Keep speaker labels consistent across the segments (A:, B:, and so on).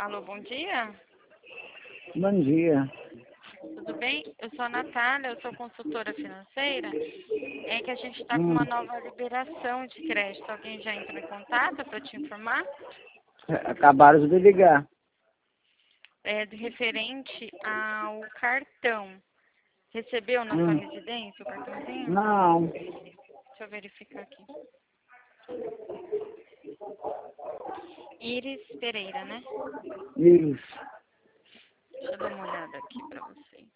A: Alô, bom dia.
B: Bom dia.
A: Tudo bem? Eu sou a Natália, eu sou consultora financeira. É que a gente está com uma nova liberação de crédito. Alguém já entrou em contato para te informar?
B: Acabaram de ligar.
A: É de referente ao cartão. Recebeu na sua residência o cartãozinho?
B: Não.
A: Deixa eu verificar aqui. Iris Pereira, né?
B: Isso.
A: Deixa eu dar uma olhada aqui para você.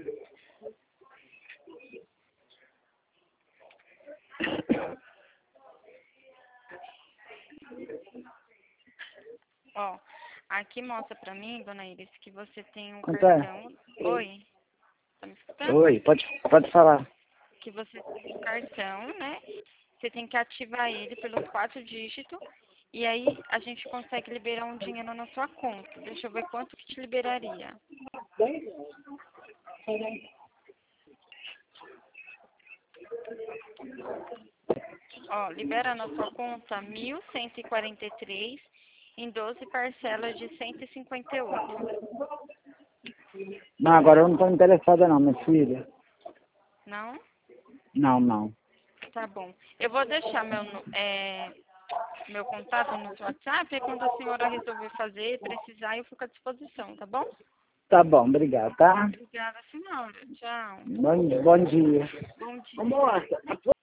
A: Ó, aqui mostra pra mim, dona Iris, que você tem um
B: Quanto é?
A: cartão. Oi, tá me escutando?
B: Oi, pode falar.
A: Que você tem um cartão, né? Você tem que ativar ele pelos 4 dígitos. E aí a gente consegue liberar um dinheiro na sua conta. Deixa eu ver quanto que te liberaria. Ó, libera na sua conta 1.143 em 12 parcelas de 158.
B: Não, agora eu não estou interessada não, minha filha.
A: Não?
B: Não.
A: Tá bom. Eu vou deixar meu contato no seu WhatsApp e quando a senhora resolver fazer, precisar, eu fico à disposição, tá bom?
B: Tá bom, obrigado, tá?
A: Obrigada, senhora. Tchau.
B: Bom dia.
A: Bom dia.